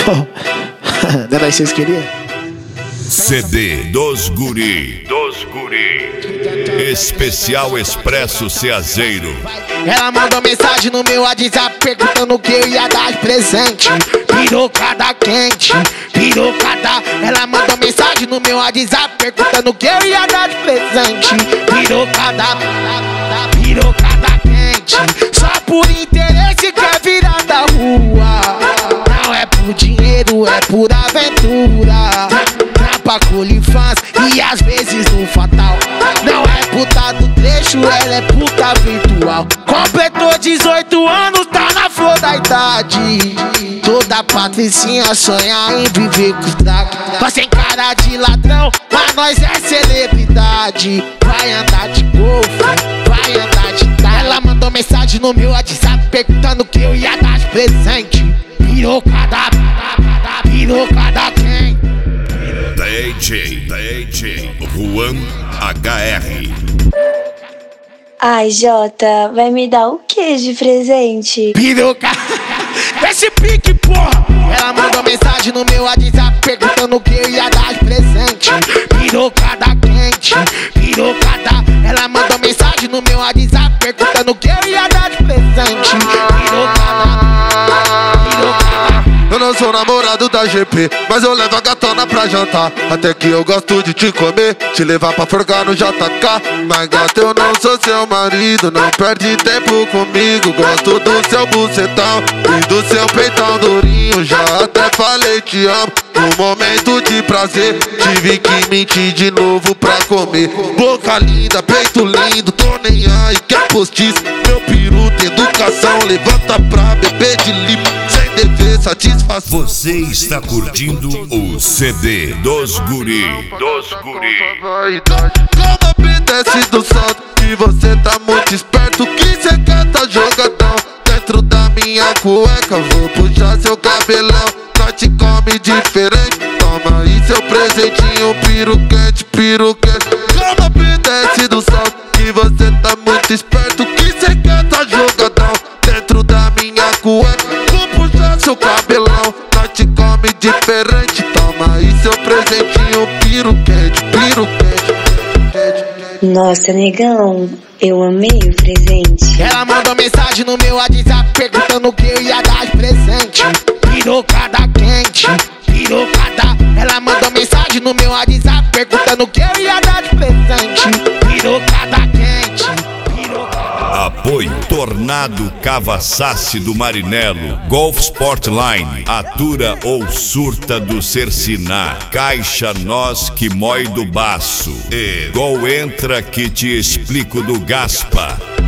Não é vocês queriam? CD dos Guri. Especial Expresso Ceazeiro. Ela mandou mensagem no meu WhatsApp perguntando o que eu ia dar de presente. Pirocada quente, pirocada. Ela mandou mensagem no meu WhatsApp perguntando o que eu ia dar de presente. Pirocada, pirocada quente. Só por interesse quer virar da rua. Não é por dinheiro, é por aventura. Trampa com OnlyFans e às vezes no fatal. Não é puta do trecho, ela é puta virtual. Completou 18 anos, tá na flor da idade. Toda patricinha sonha em viver com os drag. Nós tem cara de ladrão, mas nós é celebridade. Vai andar de golfe, vai andar de tal. Ela mandou mensagem no meu WhatsApp perguntando o que eu ia dar de presente. Pirocada, pirocada quem? DJ Juan HR. Ai, Jota, vai me dar o que de presente? Piroca, esse pique, porra! Ela mandou mensagem no meu WhatsApp perguntando o que eu ia dar de presente. Pirocada quente, pirocada. Ela mandou mensagem no meu WhatsApp perguntando o que eu ia dar de presente. Pirocada, pirocada. Eu não sou namorado da GP, mas eu levo a gatona pra jantar. Até que eu gosto de te comer, te levar pra forcar no JK. Mas gata, eu não sou seu marido, não perde tempo comigo. Gosto do seu bucetão e do seu peitão durinho. Já até falei te amo, no momento de prazer tive que mentir de novo pra comer. Boca linda, peito lindo, tô nem aí, quer postiço. Meu peru tem educação, levanta pra beber de lima, sem dever satisfação. Você está curtindo o CD dos Guri. Como obedece do salto, que você tá muito esperto, que cê quer tá jogadão. Dentro da minha cueca, vou puxar seu cabelão. Nós te come diferente, toma aí seu presentinho, piruquete, piruquete. Como obedece do salto, que você tá muito esperto, que cê quer tá jogadão. Dentro da minha cueca, vou puxar seu cabelão. Nós te come diferente, toma aí seu presentinho, piruquete, piruquete. Nossa, negão, eu amei o presente. Ela mandou mensagem no meu WhatsApp perguntando o que eu ia dar de presente. Pirocada quente, pirocada. Ela mandou mensagem no meu WhatsApp perguntando o que eu ia dar de presente. Pirocada quente, pirocada. Apoio Tornado Cavassassi do Marinelo, Golf Sportline, Atura ou Surta do Cerciná, Caixa Nós que mói do Baço e Gol Entra que te explico do Gaspa.